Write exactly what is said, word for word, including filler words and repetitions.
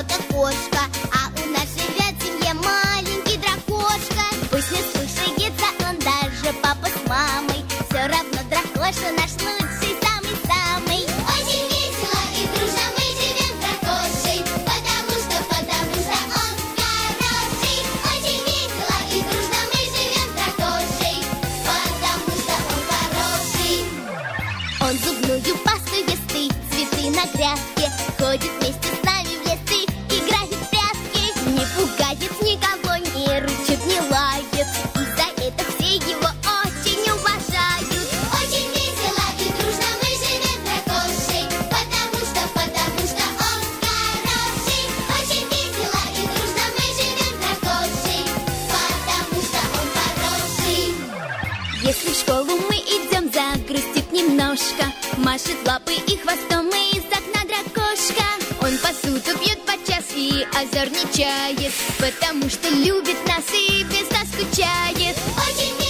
работа кошка, а у нас живет в семье маленький дракошка. Пусть не слушается он даже папу с мамой, все равно дракоша наш лучший, самый-самый. Очень весело и дружно мы живем с дракошей, потому что, потому что он хороший. Очень весело и дружно мы живем с дракошей, потому что он хороший. Он зубную пасту ест и цветы на грядке, ходит вместе с нами в лесы, играет в прятки. Не пугает никого, не рычит, не лает, и за это все его очень уважают. Очень весело и дружно мы живем с дракошей, потому что, потому что он хороший. Очень весело и дружно мы живем с дракошей, потому что он хороший. Если в школу мы идем, загрустит немножко, машет лапой и хвостом и из окна дракошка. Он посуду пьет подчас и озорничает, потому что любит нас и без нас скучает. Очень